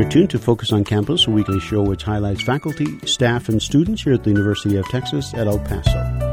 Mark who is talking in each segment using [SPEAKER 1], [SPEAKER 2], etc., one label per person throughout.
[SPEAKER 1] You're tuned to Focus on Campus, a weekly show which highlights faculty, staff, and students here at the University of Texas at El Paso.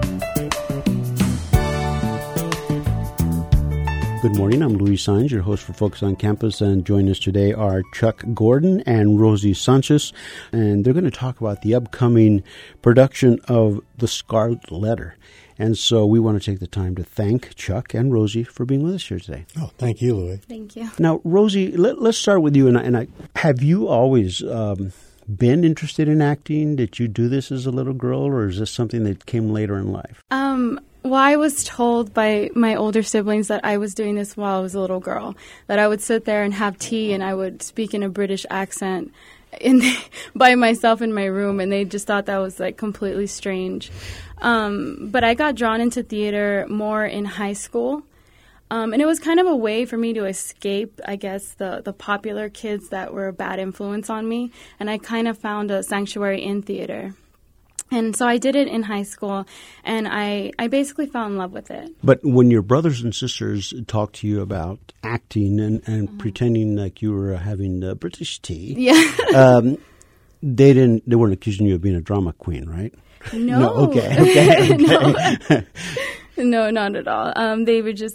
[SPEAKER 1] Good morning. I'm Luis Saenz, your host for Focus on Campus, and joining us today are Chuck Gordon and Rosie Sanchez, and they're going to talk about the upcoming production of The Scarlet Letter. And so we want to take the time to thank Chuck and Rosie for being with us here today.
[SPEAKER 2] Oh, thank you, Louis.
[SPEAKER 3] Thank you.
[SPEAKER 1] Now, Rosie, let's start with you. Have you always been interested in acting? Did you do this as a little girl, or is this something that came later in life?
[SPEAKER 3] Well, I was told by my older siblings that I was doing this while I was a little girl, that I would sit there and have tea and I would speak in a British accent by myself in my room, and they just thought that was like completely strange. But I got drawn into theater more in high school, and it was kind of a way for me to escape, I guess, the popular kids that were a bad influence on me, and I kind of found a sanctuary in theater. And so I did it in high school, and I basically fell in love with it.
[SPEAKER 1] But when your brothers and sisters talked to you about acting and pretending like you were having British tea, they weren't accusing you of being a drama queen, right?
[SPEAKER 3] No.
[SPEAKER 1] Okay.
[SPEAKER 3] No, not at all.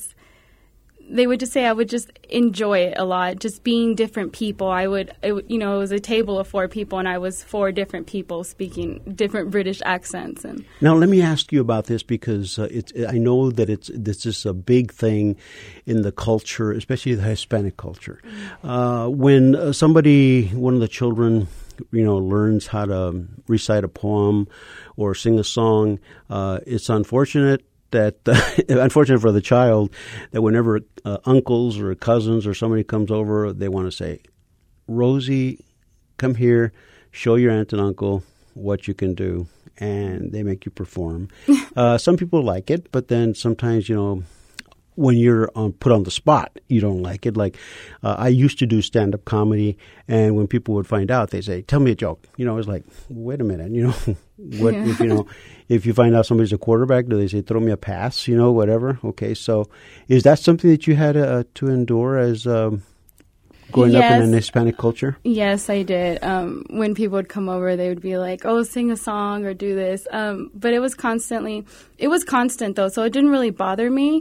[SPEAKER 3] They would just say I would just enjoy it a lot, just being different people. It was a table of 4 people, and I was 4 different people speaking different British accents. And
[SPEAKER 1] now, let me ask you about this because I know that this is a big thing in the culture, especially the Hispanic culture. When one of the children, learns how to recite a poem or sing a song, it's unfortunate unfortunate for the child that whenever uncles or cousins or somebody comes over, they want to say, Rosie, come here, show your aunt and uncle what you can do, and they make you perform. Some people like it, but then sometimes, when you're put on the spot, you don't like it. Like I used to do stand-up comedy, and when people would find out, they say, "Tell me a joke." It's like, wait a minute, what if you find out somebody's a quarterback? Do they say, "Throw me a pass"? Whatever. Okay, so is that something that you had to endure as growing up in an Hispanic culture?
[SPEAKER 3] Yes, I did. When people would come over, they would be like, "Oh, sing a song or do this." But it was constant though, so it didn't really bother me.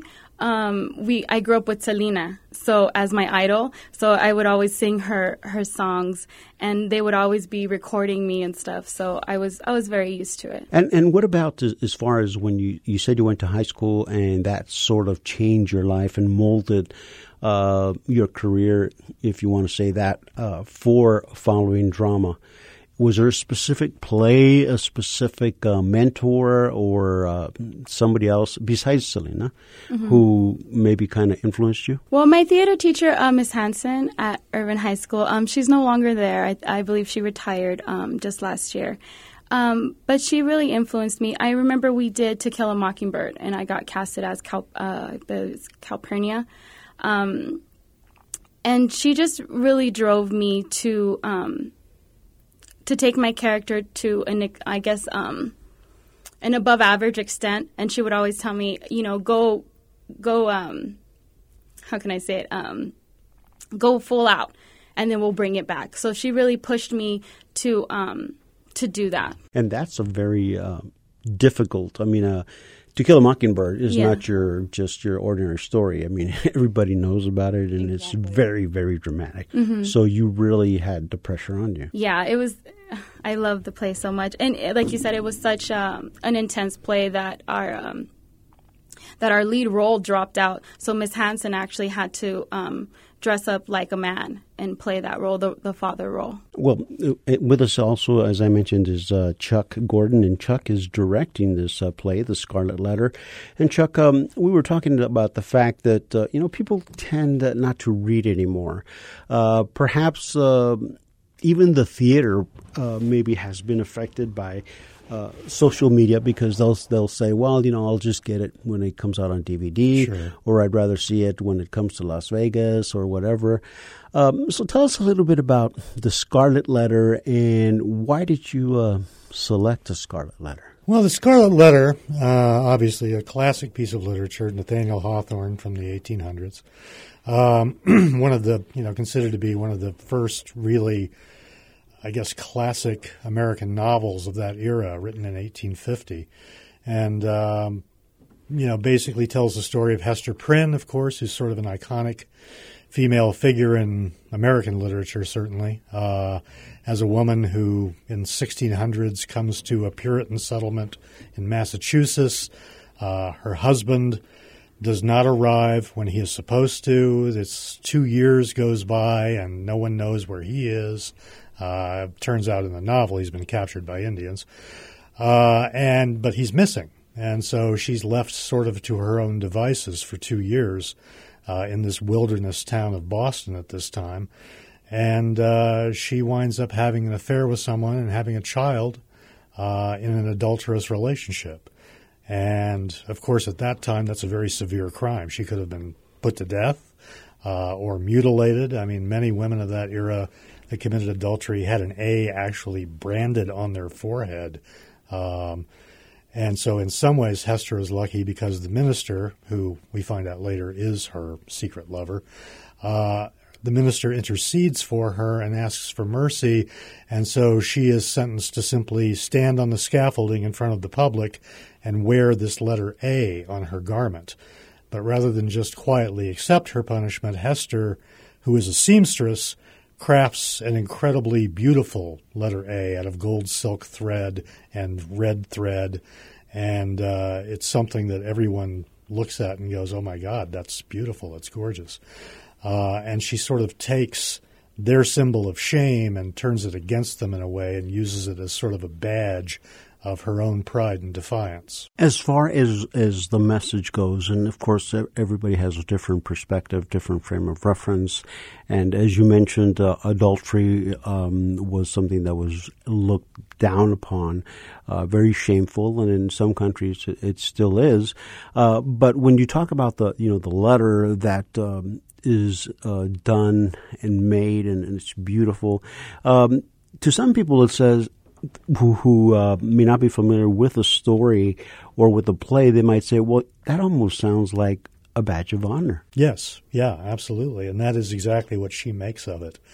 [SPEAKER 3] I grew up with Selena, so as my idol, so I would always sing her songs, and they would always be recording me and stuff. So I was very used to it.
[SPEAKER 1] And what about as far as when you said you went to high school and that sort of changed your life and molded your career, if you want to say that, for following drama? Was there a specific play, a specific mentor, or somebody else besides Selena who maybe kind of influenced you?
[SPEAKER 3] Well, my theater teacher, Miss Hansen at Irvin High School, she's no longer there. I believe she retired just last year. But she really influenced me. I remember we did To Kill a Mockingbird, and I got casted as Calpurnia. And she just really drove me to take my character to an above average extent, and she would always tell me, go how can I say it? Go full out, and then we'll bring it back. So she really pushed me to do that. And
[SPEAKER 1] that's a very difficult. To Kill a Mockingbird is not your ordinary story. Everybody knows about it, and It's very, very dramatic. So you really had the pressure on you.
[SPEAKER 3] Yeah, it was. I loved the play so much, and like you said, it was such an intense play that our lead role dropped out. So Miss Hansen actually had to dress up like a man and play that role, the father role.
[SPEAKER 1] Well, with us also, as I mentioned, is Chuck Gordon, and Chuck is directing this play, The Scarlet Letter. And Chuck, we were talking about the fact that, people tend not to read anymore. Perhaps even the theater maybe has been affected by social media, because they'll say, well, I'll just get it when it comes out on DVD,
[SPEAKER 2] sure,
[SPEAKER 1] or I'd rather see it when it comes to Las Vegas or whatever. So tell us a little bit about The Scarlet Letter, and why did you select The Scarlet Letter?
[SPEAKER 2] Well, the Scarlet Letter, obviously a classic piece of literature, Nathaniel Hawthorne from the 1800s. One of the, considered to be one of the first really, I guess, classic American novels of that era, written in 1850. And, basically tells the story of Hester Prynne, of course, who's sort of an iconic female figure in American literature, certainly, as a woman who in 1600s comes to a Puritan settlement in Massachusetts. Her husband does not arrive when he is supposed to. It's 2 years goes by and no one knows where he is. Turns out in the novel he's been captured by Indians. But he's missing. And so she's left sort of to her own devices for 2 years in this wilderness town of Boston at this time. And she winds up having an affair with someone and having a child in an adulterous relationship. And, of course, at that time, that's a very severe crime. She could have been put to death or mutilated. I mean, many women of that era that committed adultery had an A actually branded on their forehead. And so in some ways, Hester is lucky because the minister, who we find out later is her secret lover, the minister intercedes for her and asks for mercy, and so she is sentenced to simply stand on the scaffolding in front of the public and wear this letter A on her garment. But rather than just quietly accept her punishment, Hester, who is a seamstress, crafts an incredibly beautiful letter A out of gold silk thread and red thread, and it's something that everyone looks at and goes, oh my God, that's beautiful, it's gorgeous. And she sort of takes their symbol of shame and turns it against them in a way and uses it as sort of a badge of her own pride and defiance.
[SPEAKER 1] As far as the message goes, and of course everybody has a different perspective, different frame of reference, and as you mentioned, adultery was something that was looked down upon, very shameful, and in some countries it still is. But when you talk about the letter that is done and made, and it's beautiful, to some people it says, who may not be familiar with the story or with the play, they might say, well, that almost sounds like a badge of honor.
[SPEAKER 2] Yes, yeah, absolutely. And that is exactly what she makes of it.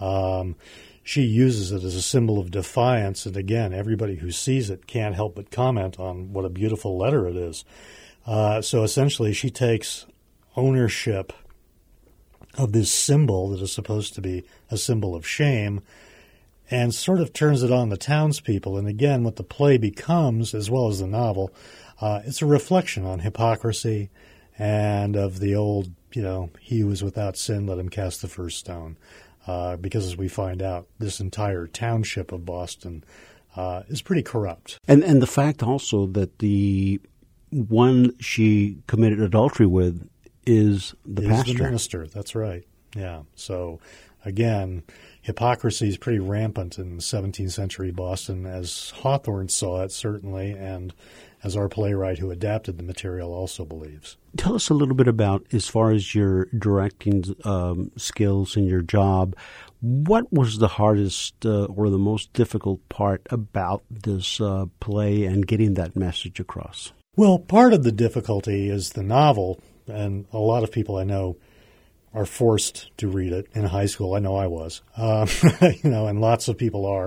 [SPEAKER 2] She uses it as a symbol of defiance. And again, everybody who sees it can't help but comment on what a beautiful letter it is. So essentially, she takes ownership of this symbol that is supposed to be a symbol of shame and sort of turns it on the townspeople. And again, what the play becomes, as well as the novel, it's a reflection on hypocrisy and of the old, he who is without sin, let him cast the first stone. Because as we find out, this entire township of Boston is pretty corrupt.
[SPEAKER 1] And the fact also that the one she committed adultery with is the pastor.
[SPEAKER 2] The minister, that's right. Yeah. So, again, hypocrisy is pretty rampant in 17th century Boston, as Hawthorne saw it, certainly, and as our playwright who adapted the material also believes.
[SPEAKER 1] Tell us a little bit about, as far as your directing skills in your job, what was the hardest or the most difficult part about this play and getting that message across?
[SPEAKER 2] Well, part of the difficulty is the novel, and a lot of people I know are forced to read it in high school. I know I was, and lots of people are.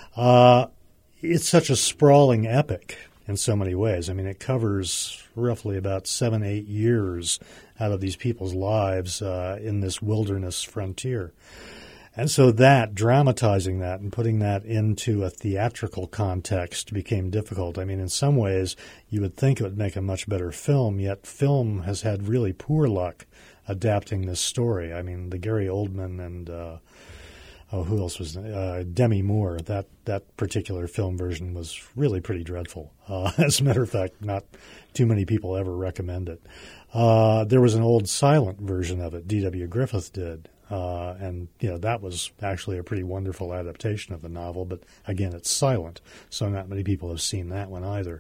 [SPEAKER 2] It's such a sprawling epic in so many ways. I mean, it covers roughly about 7-8 years out of these people's lives in this wilderness frontier. And so dramatizing that and putting that into a theatrical context became difficult. I mean, in some ways, you would think it would make a much better film, yet film has had really poor luck adapting this story. I mean, the Gary Oldman and who else was Demi Moore? That particular film version was really pretty dreadful. As a matter of fact, not too many people ever recommend it. There was an old silent version of it. D.W. Griffith did, and that was actually a pretty wonderful adaptation of the novel. But again, it's silent, so not many people have seen that one either.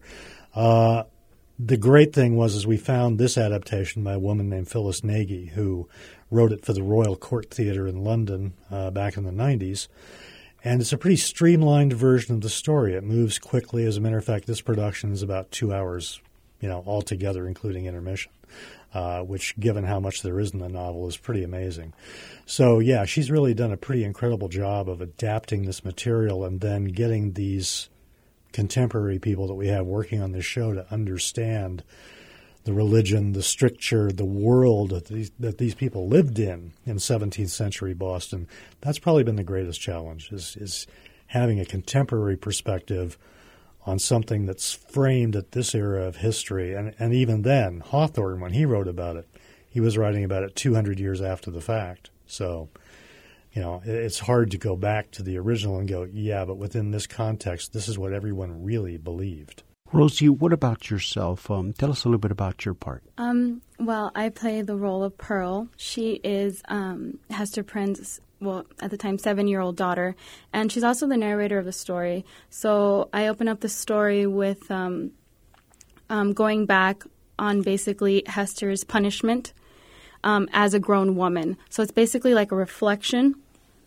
[SPEAKER 2] The great thing was we found this adaptation by a woman named Phyllis Nagy, who wrote it for the Royal Court Theatre in London back in the 90s. And it's a pretty streamlined version of the story. It moves quickly. As a matter of fact, this production is about 2 hours, altogether, including intermission, which, given how much there is in the novel, is pretty amazing. So, yeah, she's really done a pretty incredible job of adapting this material and then getting these contemporary people that we have working on this show to understand the religion, the stricture, the world that these people lived in 17th century Boston. That's probably been the greatest challenge, is having a contemporary perspective on something that's framed at this era of history. And even then, Hawthorne, when he wrote about it, he was writing about it 200 years after the fact. So, it's hard to go back to the original and go, yeah, but within this context, this is what everyone really believed.
[SPEAKER 1] Rosie, what about yourself? Tell us a little bit about your part.
[SPEAKER 3] Well, I play the role of Pearl. She is Hester Prynne's, at the time, 7-year-old daughter, and she's also the narrator of the story. So I open up the story with going back on basically Hester's punishment as a grown woman. So it's basically like a reflection,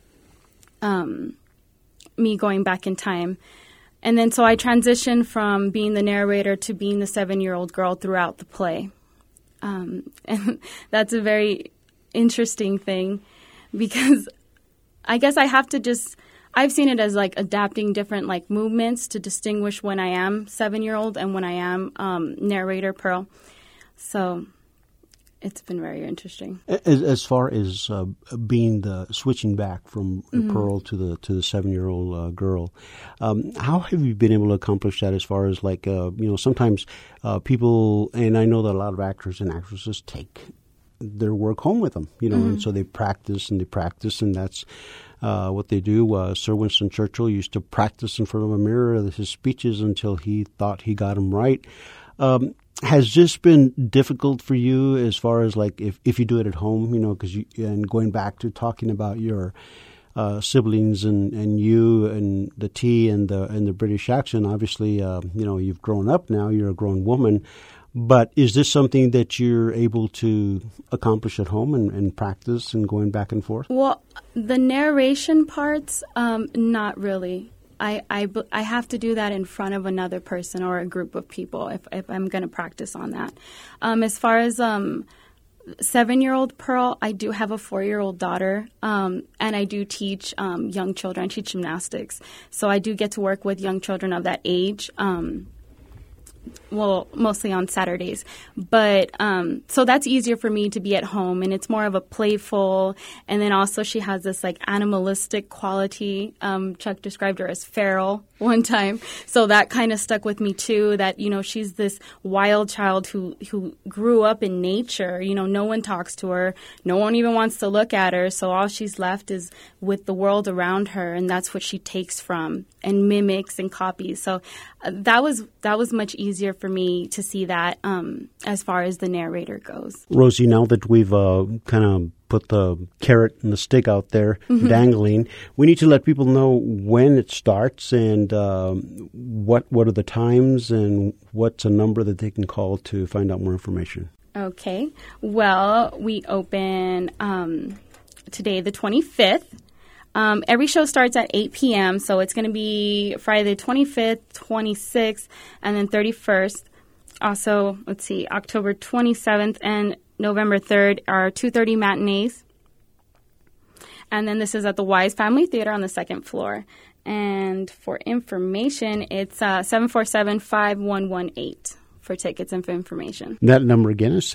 [SPEAKER 3] me going back in time. And then so I transitioned from being the narrator to being the 7-year-old girl throughout the play. And that's a very interesting thing because I guess I have to I've seen it as like adapting different like movements to distinguish when I am 7-year-old and when I am narrator Pearl. So it's been very interesting.
[SPEAKER 1] As far as being switching back from Pearl to the 7-year-old girl, how have you been able to accomplish that? As far as sometimes people, and I know that a lot of actors and actresses take their work home with them, and so they practice, and that's what they do. Sir Winston Churchill used to practice in front of a mirror his speeches until he thought he got them right. Has this been difficult for you as far as like if you do it at home, and going back to talking about your siblings and you and the tea and the British accent? Obviously, you've grown up now. You're a grown woman. But is this something that you're able to accomplish at home and practice and going back and forth?
[SPEAKER 3] Well, the narration parts, not really. I have to do that in front of another person or a group of people if I'm going to practice on that. As far as 7-year-old Pearl, I do have a 4-year-old daughter, and I do teach young children. I teach gymnastics. So I do get to work with young children of that age. Mostly on Saturdays. But so that's easier for me to be at home, and it's more of a playful, and then also she has this like animalistic quality. Chuck described her as feral one time. So that kind of stuck with me too, that, she's this wild child who grew up in nature. No one talks to her. No one even wants to look at her. So all she's left is with the world around her, and that's what she takes from and mimics and copies. So that was much easier for me to see that as far as the narrator goes. Rosie,
[SPEAKER 1] now that we've kind of put the carrot and the stick out there dangling, we need to let people know when it starts and what are the times and what's a number that they can call to find out more information.
[SPEAKER 3] Okay. Well, we open today, the 25th. Every show starts at 8 p.m., so it's going to be Friday the 25th, 26th, and then 31st. Also, October 27th and November 3rd are 2:30 matinees. And then this is at the Wise Family Theater on the second floor. And for information, it's 747-5118. For tickets and for information.
[SPEAKER 1] That number again is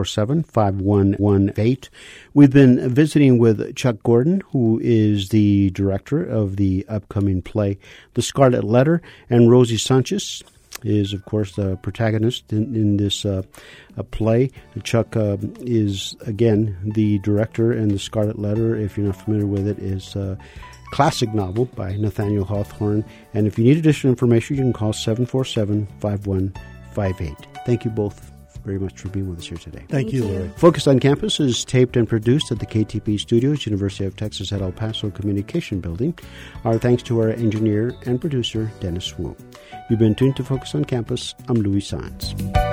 [SPEAKER 1] 747-5118. We've been visiting with Chuck Gordon, who is the director of the upcoming play, The Scarlet Letter, and Rosie Sanchez is, of course, the protagonist in this play. Chuck is, again, the director, and The Scarlet Letter, if you're not familiar with it, is a classic novel by Nathaniel Hawthorne. And if you need additional information, you can call 747-5158. Thank you both very much for being with us here today.
[SPEAKER 2] Thank you, Larry.
[SPEAKER 1] Focus on Campus is taped and produced at the KTP Studios, University of Texas at El Paso Communication Building. Our thanks to our engineer and producer, Dennis Wu. You've been tuned to Focus on Campus. I'm Louis Saenz.